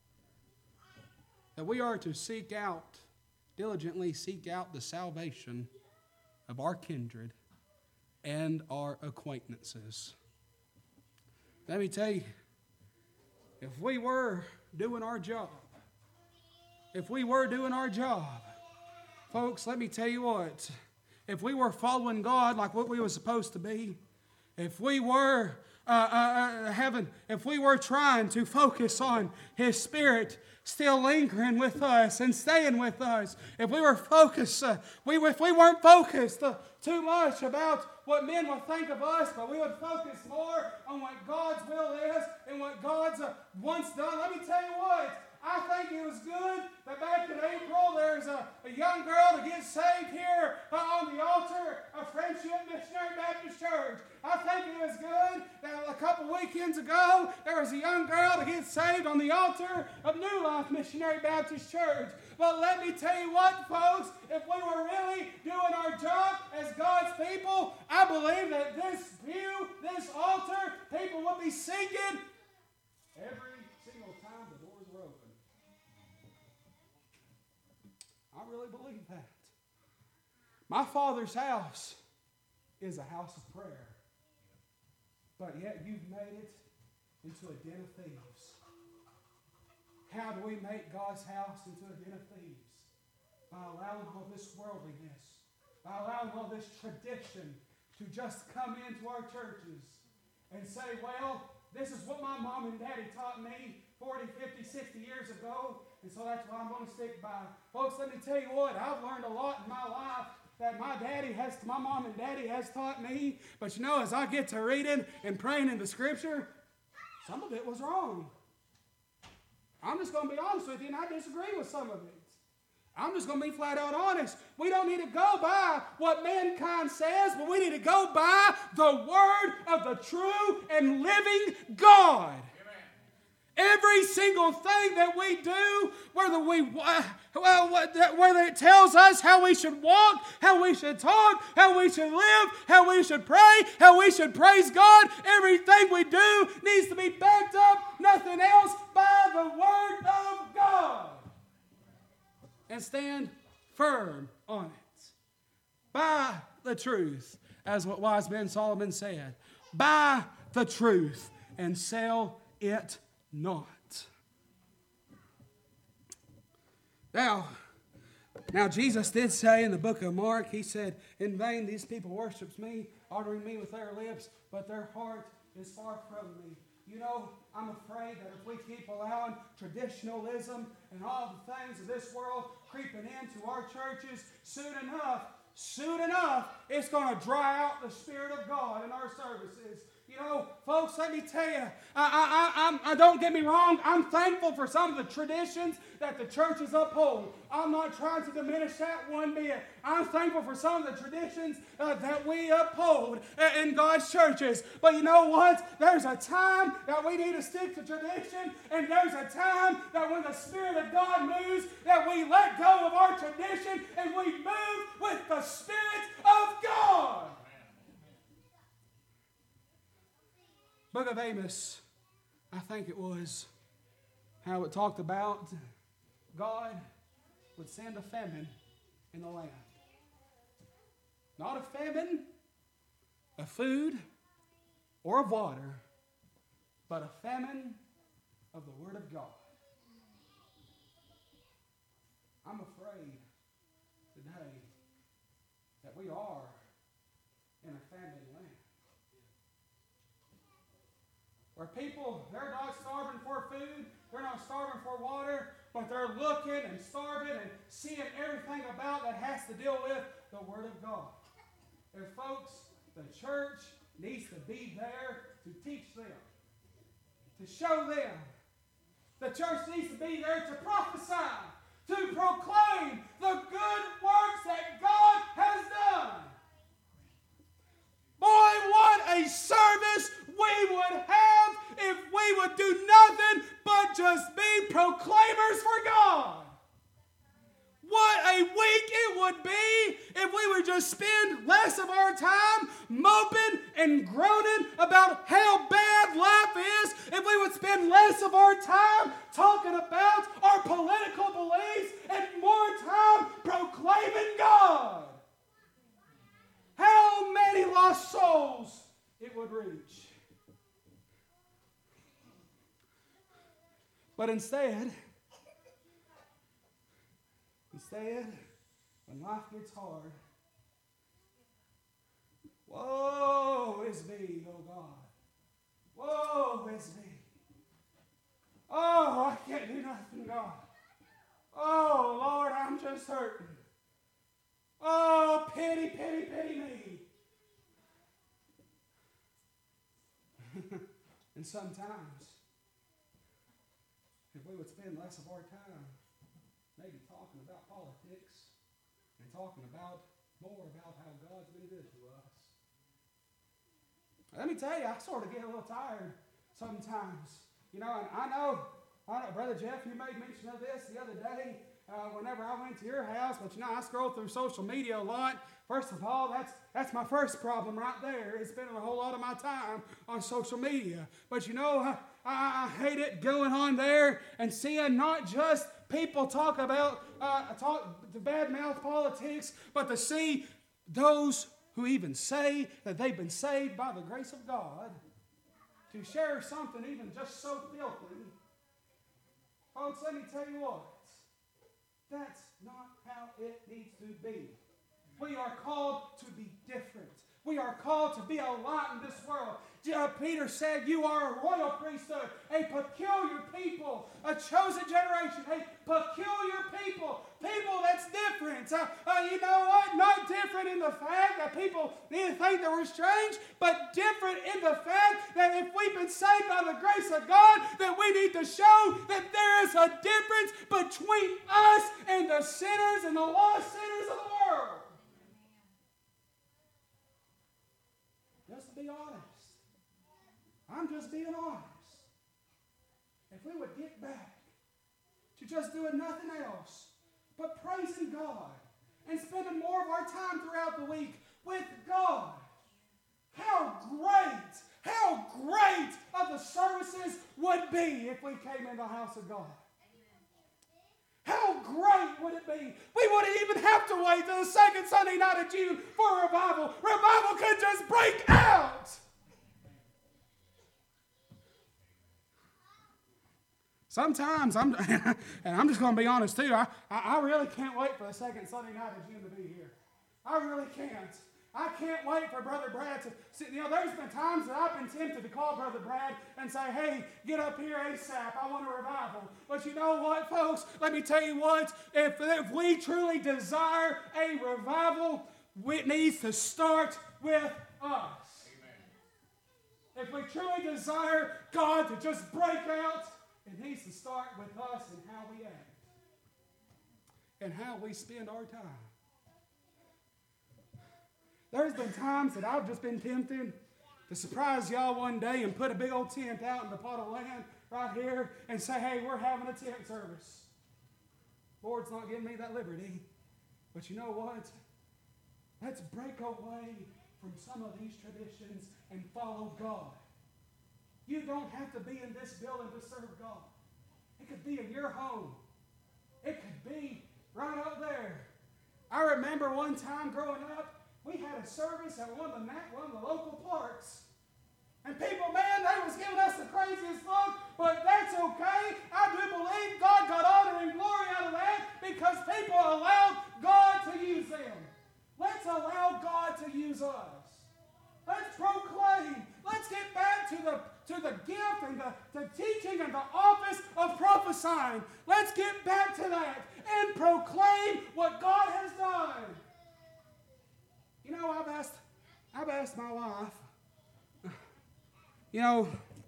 That we are to seek out, diligently seek out the salvation of our kindred and our acquaintances. Let me tell you, if we were doing our job, if we were doing our job, folks, let me tell you what, if we were following God like what we were supposed to be, if we were uh, uh, having, if we were trying to focus on His Spirit still lingering with us and staying with us, if we were focused, uh, we if we weren't focused uh, too much about what men will think of us, but we would focus more on what God's will is and what God's uh, once done. Let me tell you what. I think it was good that back in April there's a, a young girl to get saved here uh, on the altar of Friendship Missionary Baptist Church. I think it was good that a couple weekends ago there was a young girl to get saved on the altar of New Life Missionary Baptist Church. But let me tell you what, folks, if we were really doing our job as God's people, I believe that this pew, this altar, people would be seeking every single time the doors were open. I really believe that. My Father's house is a house of prayer. But yet you've made it into a den of thieves. How do we make God's house into a den of thieves? By allowing all this worldliness, by allowing all this tradition to just come into our churches and say, well, this is what my mom and daddy taught me forty, fifty, sixty years ago, and so that's what I'm going to stick by. Folks, let me tell you what, I've learned a lot in my life that my daddy has, my mom and daddy has taught me, but you know, as I get to reading and praying in the Scripture, some of it was wrong. I'm just going to be honest with you, and I disagree with some of it. I'm just going to be flat out honest. We don't need to go by what mankind says, but we need to go by the word of the true and living God. Every single thing that we do, whether we well, whether it tells us how we should walk, how we should talk, how we should live, how we should pray, how we should praise God, everything we do needs to be backed up, nothing else, by the Word of God. And stand firm on it. By the truth, as what wise man Solomon said. By the truth, and sell it not. Now, now Jesus did say in the book of Mark, He said, in vain these people worship me, honoring me with their lips, but their heart is far from me. You know, I'm afraid that if we keep allowing traditionalism and all the things of this world creeping into our churches, soon enough, soon enough, it's going to dry out the Spirit of God in our services. You know, folks, let me tell you, I, I, I, I'm, I don't get me wrong, I'm thankful for some of the traditions that the churches uphold. I'm not trying to diminish that one bit. I'm thankful for some of the traditions uh, that we uphold uh, in God's churches. But you know what? There's a time that we need to stick to tradition, and there's a time that when the Spirit of God moves, that we let go of our tradition and we move with the Spirit of God. Book of Amos, I think it was, how it talked about God would send a famine in the land. Not a famine of food or of water, but a famine of the Word of God. I'm afraid today that we are in a famine land. Where people, they're not starving for food, they're not starving for water, but they're looking and starving and seeing everything about that has to deal with the Word of God. And folks, the church needs to be there to teach them, to show them. The church needs to be there to prophesy, to proclaim the good works that God has done. Boy, what a service we would have if we would do nothing but just be proclaimers for God. What a week it would be if we would just spend less of our time moping and groaning about how bad life is. If we would spend less of our time talking about our political beliefs and more time proclaiming God. How many lost souls it would reach. But instead, instead, when life gets hard, woe is me, oh God. Woe is me. Oh, I can't do nothing, God. Oh, Lord, I'm just hurting. Oh, pity, pity, pity me. And sometimes, if we would spend less of our time maybe talking about politics and talking about more about how God's been good to us. Let me tell you, I sort of get a little tired sometimes. You know, and I know, I know, Brother Jeff, you made mention of this the other day uh, whenever I went to your house, but you know, I scroll through social media a lot. First of all, that's that's my first problem right there. It's spending a whole lot of my time on social media. But you know, I, I, I hate it going on there and seeing not just people talk about, uh, talk the bad mouth politics, but to see those who even say that they've been saved by the grace of God, to share something even just so filthy. Folks, let me tell you what. That's not how it needs to be. We are called to be different. We are called to be a light in this world. Peter said, you are a royal priesthood, a peculiar people, a chosen generation, a peculiar people, people that's different. Uh, uh, you know what? Not different in the fact that people need to think that we're strange, but different in the fact that if we've been saved by the grace of God, that we need to show that there is a difference between us and the sinners and the lost sinners of the world. Just to be honest. I'm just being honest. If we would get back to just doing nothing else but praising God and spending more of our time throughout the week with God, how great, how great of the services would be if we came in the house of God. How great would it be? We wouldn't even have to wait till the second Sunday night of June for a revival. Revival could just break out. Sometimes, I'm, and I'm just going to be honest too, I, I really can't wait for the second Sunday night of June to be here. I really can't. I can't wait for Brother Brad to see. You know, there's been times that I've been tempted to call Brother Brad and say, hey, get up here ASAP. I want a revival. But you know what, folks? Let me tell you what. If, if we truly desire a revival, it needs to start with us. if we truly desire God to just break out, it needs to start with us and how we act and how we spend our time. There's been times that I've just been tempted to surprise y'all one day and put a big old tent out in the pot of land right here and say, hey, we're having a tent service. Lord's not giving me that liberty. But you know what? Let's break away from some of these traditions and follow God. You don't have to be in this building to serve God. It could be in your home. It could be right up there. I remember one time growing up, we had a service at one of the, one of the local parks. And people, man, they was giving us the craziest look, but that's okay. I do believe God got honor and glory out of that because people allowed God to use them. Let's allow God to use us. Let's proclaim. Let's get back to the, to the gift and the, the teaching and the office of prophesying. Let's get back to that and proclaim what God has done. You know, I've asked, I've asked my wife, you know,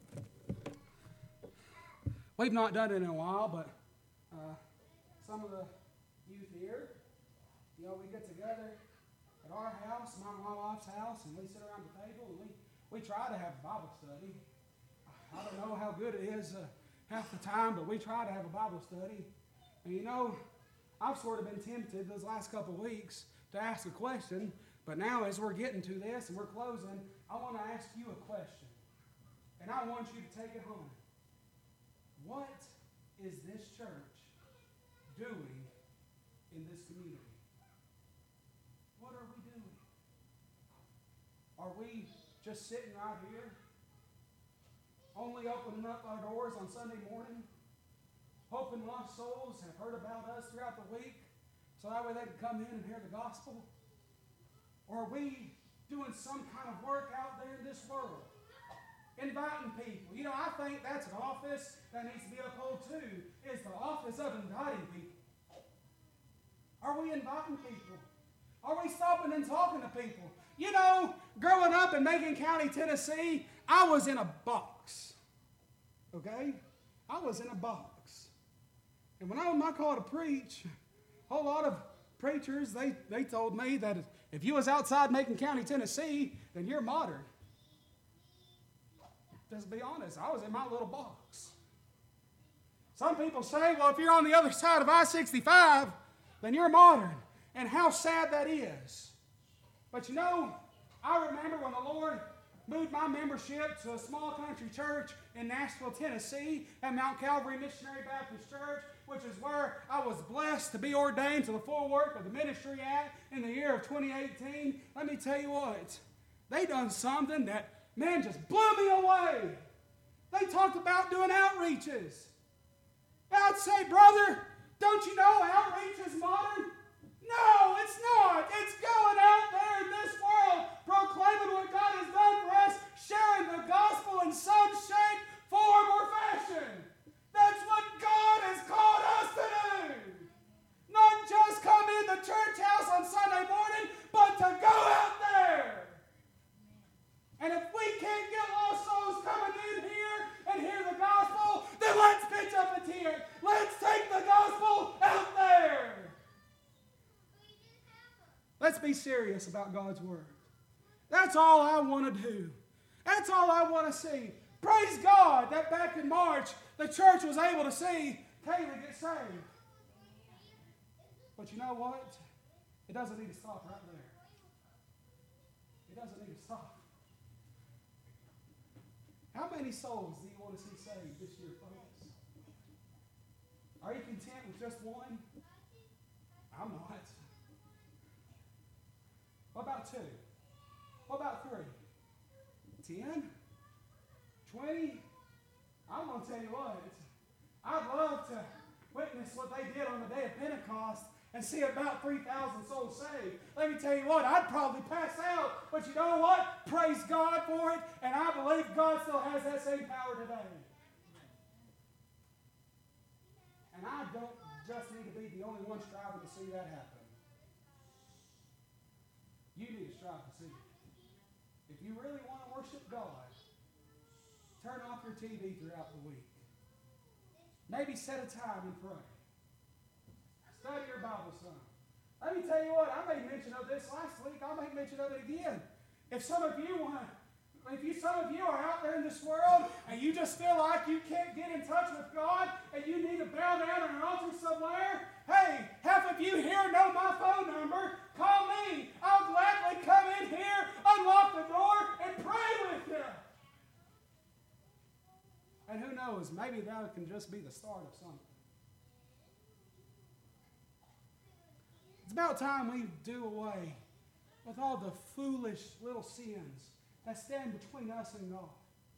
we've not done it in a while, but uh, some of the youth here, you know, we get together at our house, my, my wife's house, and we sit around the table, and we, we try to have a Bible study. I don't know how good it is uh, half the time, but we try to have a Bible study. And you know, I've sort of been tempted those last couple of weeks to ask a question, but now as we're getting to this and we're closing, I want to ask you a question. And I want you to take it home. What is this church doing in this community? What are we doing? Are we just sitting right here, only opening up our doors on Sunday morning, hoping lost souls have heard about us throughout the week, so that way they can come in and hear the gospel? Or are we doing some kind of work out there in this world? Inviting people. You know, I think that's an office that needs to be upheld too, is the office of inviting people. Are we inviting people? Are we stopping and talking to people? You know, growing up in Macon County, Tennessee, I was in a box. Okay? I was in a box. And when I was my call to preach, a whole lot of preachers, they, they told me that if you was outside Macon County, Tennessee, then you're modern. Just to be honest, I was in my little box. Some people say, well, if you're on the other side of I sixty-five, then you're modern. And how sad that is. But you know, I remember when the Lord moved my membership to a small country church in Nashville, Tennessee, at Mount Calvary Missionary Baptist Church, which is where I was blessed to be ordained to the full work of the ministry at in the year of twenty eighteen. Let me tell you what, they done something that, man, just blew me away. They talked about doing outreaches. I'd say, brother, don't you know outreach is modern? No, it's not. It's going out there in this world, proclaiming what God has done for us, sharing the gospel in some shape, form, or fashion. That's what God has called us to do. Not just come in the church house on Sunday morning, but to go out there. And if we can't get lost souls coming in here and hear the gospel, then let's pitch up a tent. Let's take the gospel out there. Let's be serious about God's word. That's all I want to do. That's all I want to see. Praise God that back in March, the church was able to see Kaylee get saved. But you know what? It doesn't need to stop right there. It doesn't need to stop. How many souls do you want to see saved this year, folks? Are you content with just one? I'm not. What about two? What about three? Ten? Twenty? I'm going to tell you what. I'd love to witness what they did on the day of Pentecost and see about three thousand souls saved. Let me tell you what, I'd probably pass out. But you know what? Praise God for it. And I believe God still has that same power today. And I don't just need to be the only one striving to see that happen. You need to strive to see it. If you really want to worship God, turn off your T V throughout the week. Maybe set a time and pray. Study your Bible some. Let me tell you what, I made mention of this last week. I'll make mention of it again. If some of you want to, if you, some of you are out there in this world and you just feel like you can't get in touch with God and you need to bow down on an altar somewhere, hey, half of you here know my phone number. Call me. I'll gladly come in here, unlock the door, and pray with you. And who knows, maybe that can just be the start of something. It's about time we do away with all the foolish little sins that stand between us and God.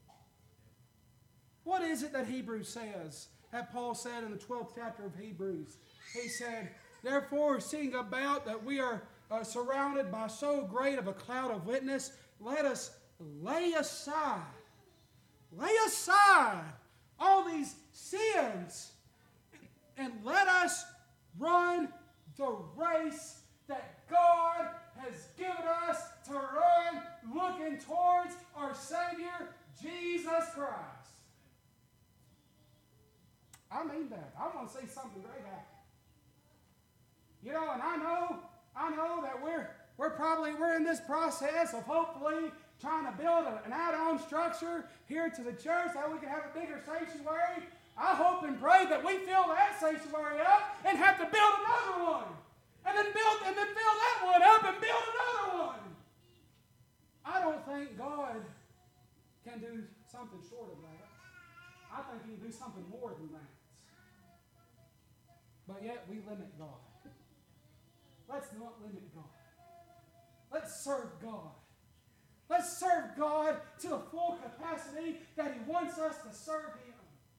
What is it that Hebrews says, that Paul said in the twelfth chapter of Hebrews? He said, therefore, seeing about that we are uh, surrounded by so great of a cloud of witness, let us lay aside, lay aside all these sins, and let us run the race that God has given us to run, looking towards our Savior, Jesus Christ. I mean that. I want to see something great happen. You know, and I know, I know that we're we're probably we're in this process of hopefully trying to build a, an add-on structure here to the church that we can have a bigger sanctuary. I hope and pray that we fill that sanctuary up and have to build another one. And then build and then fill that one up and build another one. I don't think God can do something short of that. I think He can do something more than that. But yet we limit God. Let's not limit God. Let's serve God. Let's serve God to the full capacity that He wants us to serve Him.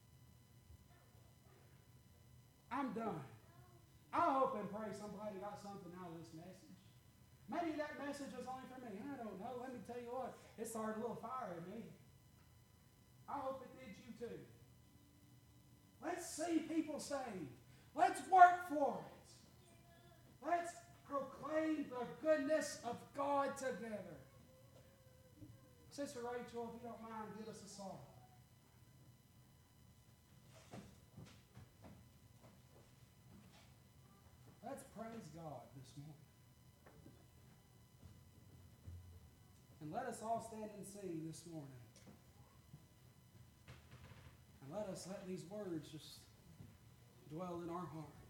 I'm done. I hope and pray somebody got something out of this message. Maybe that message was only for me. I don't know. Let me tell you what. It started a little fire in me. I hope it did you too. Let's see people saved. Let's work for it. Let's proclaim the goodness of God together. Sister Rachel, if you don't mind, give us a song. Let's praise God this morning. And let us all stand and sing this morning. And let us let these words just dwell in our heart.